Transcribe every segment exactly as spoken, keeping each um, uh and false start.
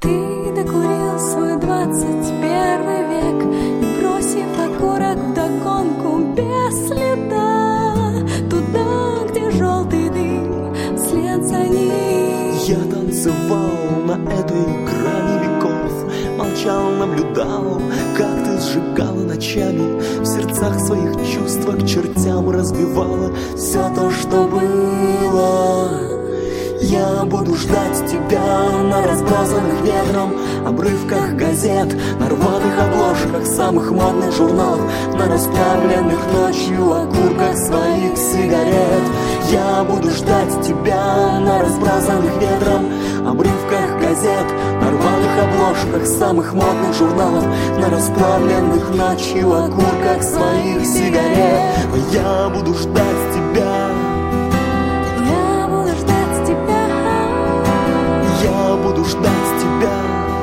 Ты докурил свой двадцать первый век и, бросив окурок вдогонку без следа, туда, где желтый дым вслед за ним. Я танцевал на этой грани веков, молчал, наблюдал, как ты сжигала ночами, в сердцах своих чувства к чертям разбивала все то, что было. Я буду ждать тебя на разбросанных ветром обрывках газет, на рваных обложках самых модных журналов, на расплавленных ночью окурках своих сигарет. Я буду ждать тебя на разбросанных ветром обрывках газет, на рваных обложках самых модных журналов, на расплавленных ночью окурках своих сигарет. Я буду ждать тебя. Я буду ждать тебя.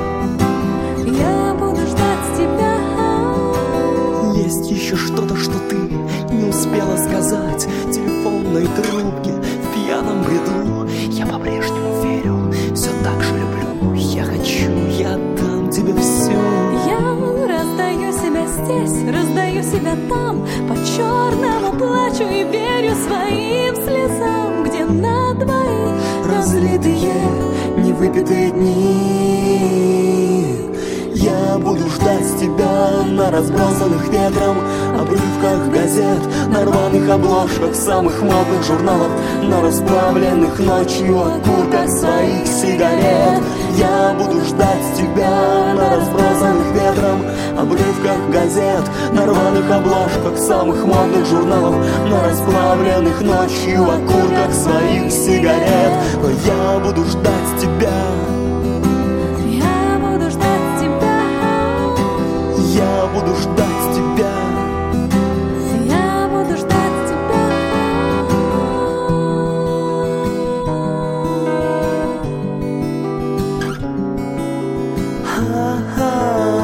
Я буду ждать тебя. Есть еще что-то, что ты не успела сказать в телефонной трубке, в пьяном бреду. Я по-прежнему верю, все так же люблю. Я хочу, я отдам тебе все. Я раздаю себя здесь, раздаю себя там, по черному плачу и верю своим слезам, где на двоих разлитые невыпитые дни. Я буду ждать тебя на разбросанных ветром обрывках газет, на рваных обложках самых модных журналов, на расплавленных ночью окурках своих сигарет. Я буду ждать тебя на разбросанных ветром обрывках газет, на рваных обложках самых модных журналов, на расплавленных ночью окурках своих сигарет. Я буду ждать тебя. Я буду ждать тебя. Я буду ждать тебя. Я буду ждать тебя. Ха-ха.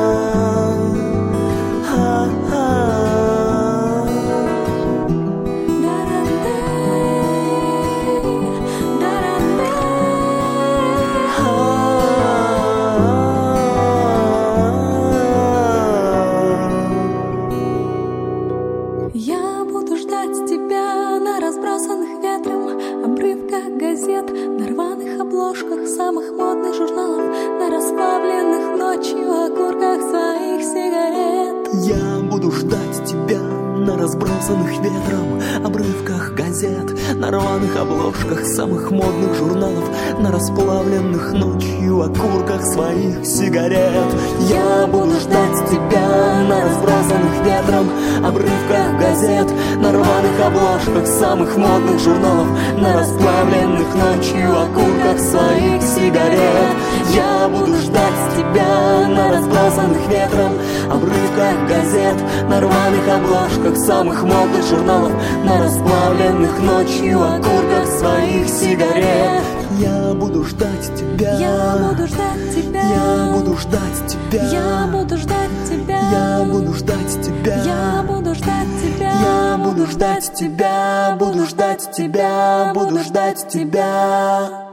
Я буду ждать тебя на разбросанных ветром обрывках газет, на рваных обложках самых модных журналов, на расплавленных ночью окурках своих сигарет. Я буду ждать тебя на разбросанных ветром обрывках газет, на рваных обложках самых модных журналов, на расплавленных ночью окурках своих сигарет. Я буду ждать тебя на разбросанных ветром обрывках газет, на рваных обложках самых модных журналов, на расплавленных ночью окурках своих сигарет. Я буду ждать тебя на разбросанных ветром обрывках газет, на рваных обложках самых модных журналов, на расплавленных ночью окурках своих сигарет. Я буду ждать тебя. Я буду ждать тебя. Я буду ждать тебя. Я буду ждать тебя. Я буду ждать тебя. Я буду ждать тебя. Я буду ждать тебя. Буду ждать тебя. Буду ждать тебя.